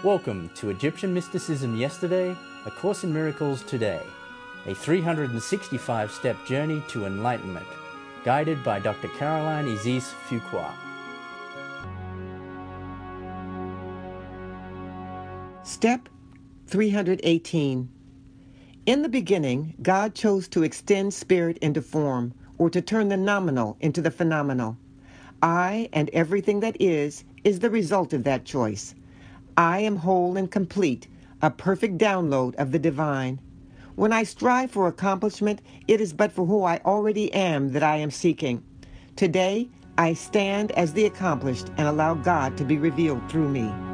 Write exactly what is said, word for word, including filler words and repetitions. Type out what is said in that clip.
Welcome to Egyptian Mysticism Yesterday, A Course in Miracles Today, a three hundred sixty-five step journey to enlightenment, guided by Doctor Caroline Isis Fuqua. Step three hundred eighteen. In the beginning, God chose to extend spirit into form, or to turn the nominal into the phenomenal. I and everything that is, is the result of that choice. I am whole and complete, a perfect download of the divine. When I strive for accomplishment, it is but for who I already am that I am seeking. Today, I stand as the accomplished and allow God to be revealed through me.